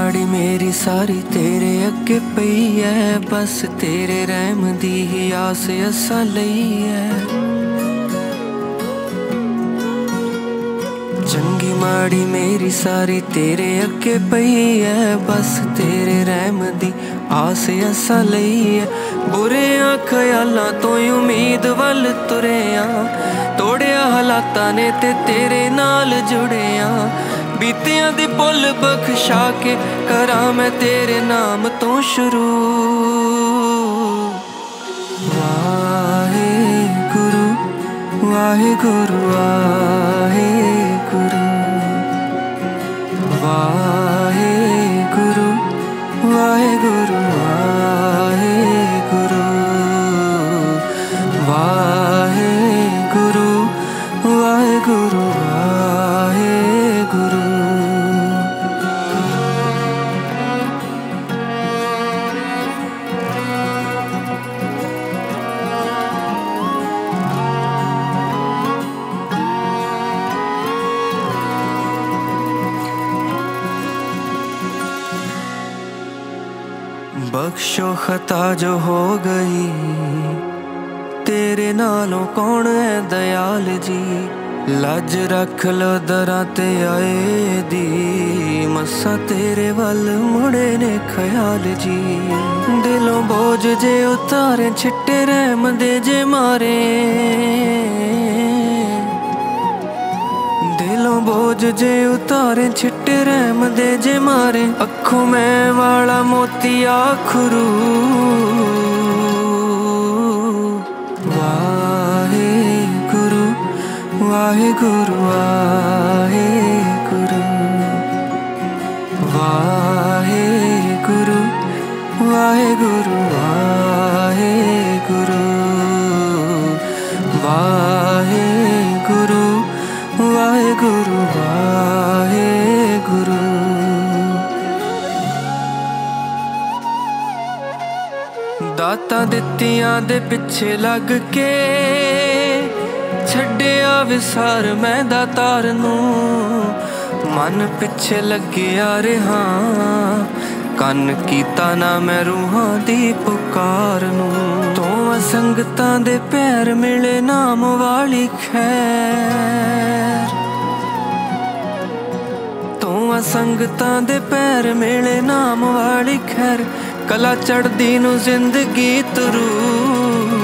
माड़ी मेरी सारी तेरे अगे पई है, बस तेरे रहम दी ही आस असा लई है। चंगी माड़ी मेरी सारी तेरे अगे पई है, बस तेरे रहम दी आस असा लई है। बुरियां ख्यालां तो उम्मीद वल तुरिया, तोड़िया हालातां ने ते तेरे नाल जुड़िया। बीतियां दी भुल बख्शा के करा मैं तेरे नाम तो शुरू। वाहे गुरु वाहे गुरु वाहे गुरु वाहे गुरु वाहे गुरु वाहे गुरु वाहे गुरु वाहे गुरु वाहे गुरु। बख्शो खता जो हो गई, तेरे नालों कौन है दयाल जी। लज रख लो दरा ते आए दी, मसा तेरे वल मुड़े ने ख्याल जी। दिलों बोझ जे उतारे छिट्टे रहम दे जे मारे, दिलों बोझ जे उतारे छिट्टे रहम दे जे मारे। अखों में वाला मोती आखरू। वाहे गुरु वाहे गुरु वाहे गुरु वाहे गुरु वाहे गुरु वाहे गुरु वाहे गुरु वाहे गुरु वाहे गुरु। दाता दित्तियां दे पिछे लग के छड्डिया विसार मैं दातार नूं। मन पिछे लग्गिया रहा, कन कीता ना मैं रूहां दी पुकार नूं। तो संगतां दे पैर मिले नाम वाली खैर, तो संगतां दे पैर मिले नाम वाली खैर। कला चढ़दी नूं जिंदगी तरू।